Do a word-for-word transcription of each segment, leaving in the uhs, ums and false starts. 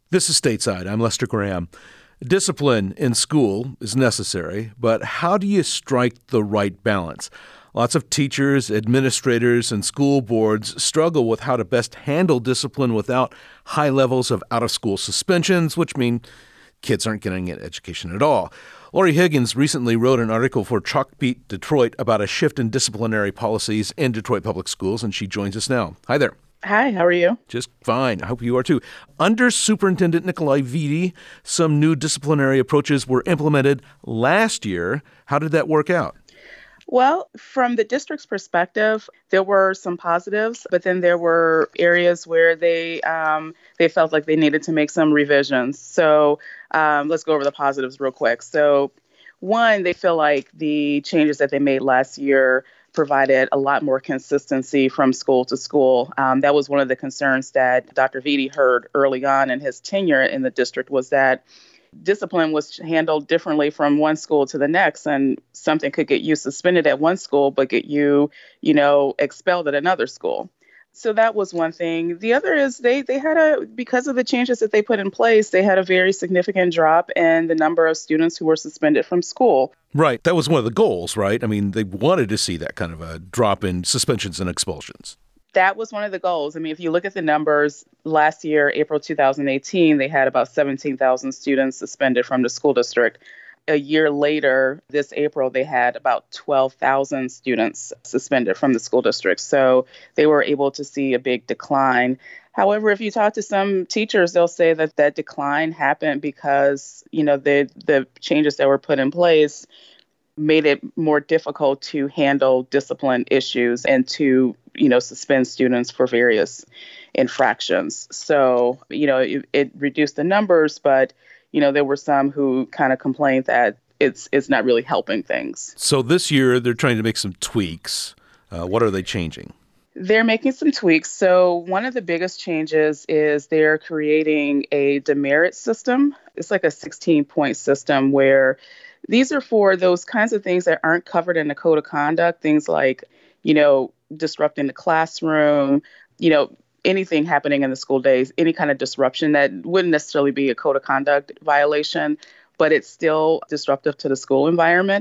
This is Stateside. I'm Lester Graham. Discipline in school is necessary, but how do you strike the right balance? Lots of teachers, administrators, and school boards struggle with how to best handle discipline without high levels of out-of-school suspensions, which mean kids aren't getting an education at all. Lori Higgins recently wrote an article for Chalkbeat Detroit about a shift in disciplinary policies in Detroit public schools, and she joins us now. Hi there. Hi, how are you? Just fine. I hope you are too. Under Superintendent Nikolai Vitti, some new disciplinary approaches were implemented last year. How did that work out? Well, from the district's perspective, there were some positives, but then there were areas where they um, they felt like they needed to make some revisions. So um, let's go over the positives real quick. So one, they feel like the changes that they made last year provided a lot more consistency from school to school. Um, that was one of the concerns that Doctor Vitti heard early on in his tenure in the district, was that discipline was handled differently from one school to the next, and something could get you suspended at one school but get you, you know, expelled at another school. So that was one thing. The other is they they had a, because of the changes that they put in place, they had a very significant drop in the number of students who were suspended from school. Right. That was one of the goals, right? I mean, they wanted to see that kind of a drop in suspensions and expulsions. That was one of the goals. I mean, if you look at the numbers, last year, April two thousand eighteen, they had about seventeen thousand students suspended from the school district. A year later, this April, they had about twelve thousand students suspended from the school district. So they were able to see a big decline. However, if you talk to some teachers, they'll say that that decline happened because, you know, the the changes that were put in place made it more difficult to handle discipline issues and to, you know, suspend students for various infractions. So, you know, it, it reduced the numbers, but, you know, there were some who kind of complained that it's it's not really helping things. So this year they're trying to make some tweaks. Uh, what are they changing? They're making some tweaks. So one of the biggest changes is they're creating a demerit system. It's like a sixteen-point system where these are for those kinds of things that aren't covered in the code of conduct, things like, you know, disrupting the classroom, you know, anything happening in the school days, any kind of disruption that wouldn't necessarily be a code of conduct violation, but it's still disruptive to the school environment.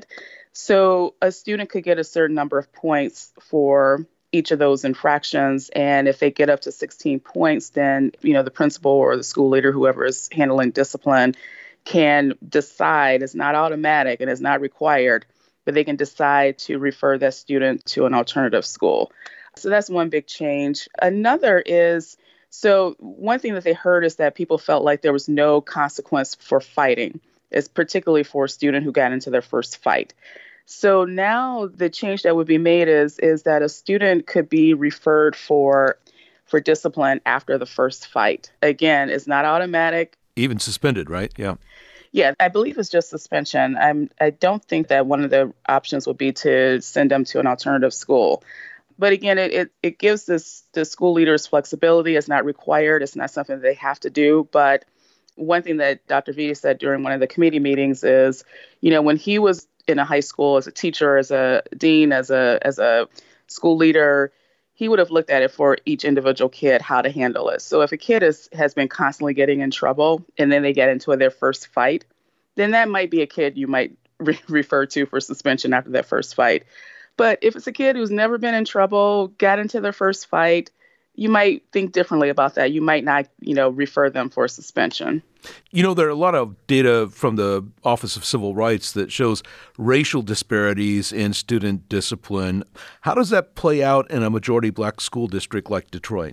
So a student could get a certain number of points for each of those infractions. And if they get up to sixteen points, then, you know, the principal or the school leader, whoever is handling discipline, can decide, it's not automatic and it's not required, but they can decide to refer that student to an alternative school. So that's one big change. Another is, so one thing that they heard is that people felt like there was no consequence for fighting. It's particularly for a student who got into their first fight. So now the change that would be made is, is that a student could be referred for, for discipline after the first fight. Again, it's not automatic. Even suspended, right? Yeah. Yeah, I believe it's just suspension. I'm, I don't think that one of the options would be to send them to an alternative school. But again, it, it, it gives this the school leaders flexibility. It's not required. It's not something that they have to do. But one thing that Doctor Vitti said during one of the committee meetings is, you know, when he was in a high school as a teacher, as a dean, as a as a school leader, he would have looked at it for each individual kid, how to handle it. So if a kid is, has been constantly getting in trouble and then they get into their first fight, then that might be a kid you might re- refer to for suspension after that first fight. But if it's a kid who's never been in trouble, got into their first fight, you might think differently about that. You might not, you know, refer them for suspension. You know, there are a lot of data from the Office of Civil Rights that shows racial disparities in student discipline. How does that play out in a majority black school district like Detroit?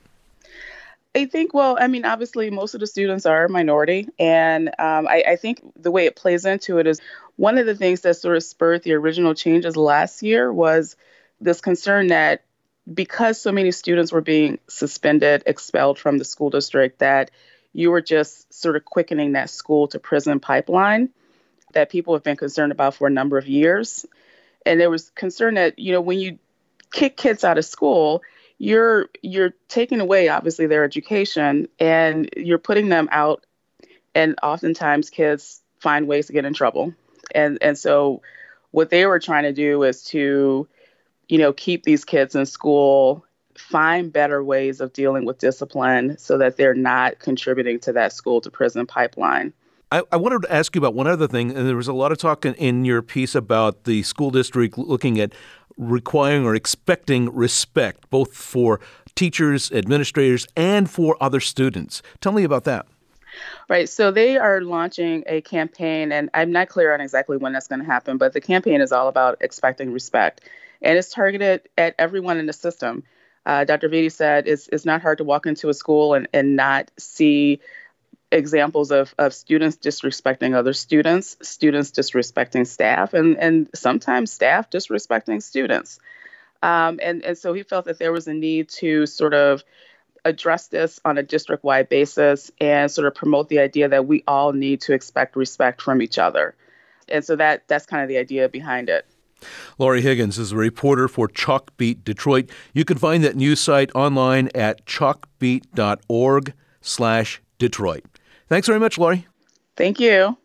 I think, well, I mean, obviously, most of the students are a minority. And um, I, I think the way it plays into it is one of the things that sort of spurred the original changes last year was this concern that because so many students were being suspended, expelled from the school district, that you were just sort of quickening that school to prison pipeline that people have been concerned about for a number of years. And there was concern that, you know, when you kick kids out of school, you're you're taking away, obviously, their education and you're putting them out. And oftentimes kids find ways to get in trouble. And and so what they were trying to do is to, you know, keep these kids in school find better ways of dealing with discipline so that they're not contributing to that school to prison pipeline. I, I wanted to ask you about one other thing, and there was a lot of talk in, in your piece about the school district looking at requiring or expecting respect, both for teachers, administrators, and for other students. Tell me about that. Right. So they are launching a campaign, and I'm not clear on exactly when that's going to happen, but the campaign is all about expecting respect. And it's targeted at everyone in the system. Uh, Doctor Vitti said it's, it's not hard to walk into a school and, and not see examples of, of students disrespecting other students, students disrespecting staff, and, and sometimes staff disrespecting students. Um, and, and so he felt that there was a need to sort of address this on a district-wide basis and sort of promote the idea that we all need to expect respect from each other. And so that that's kind of the idea behind it. Laurie Higgins is a reporter for Chalkbeat Detroit. You can find that news site online at chalkbeat dot org slash Detroit. Thanks very much, Laurie. Thank you.